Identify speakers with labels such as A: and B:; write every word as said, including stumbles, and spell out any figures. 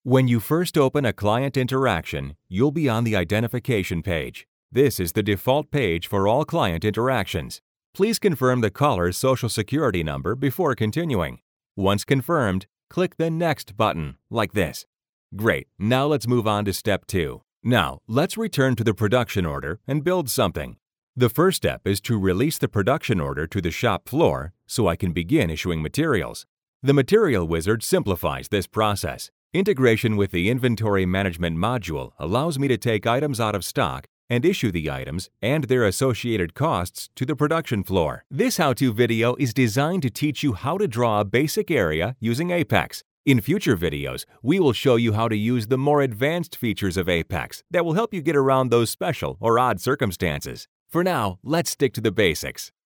A: When you first open a client interaction, you'll be on the identification page. This is the default page for all client interactions. Please confirm the caller's social security number before continuing. Once confirmed, click the Next button, like this. Great, now let's move on to step two. Now, let's return to the production order and build something. The first step is to release the production order to the shop floor so I can begin issuing materials. The Material Wizard simplifies this process. Integration with the Inventory Management module allows me to take items out of stock and issue the items and their associated costs to the production floor. This how-to video is designed to teach you how to draw a basic area using Apex. In future videos, we will show you how to use the more advanced features of Apex that will help you get around those special or odd circumstances. For now, let's stick to the basics.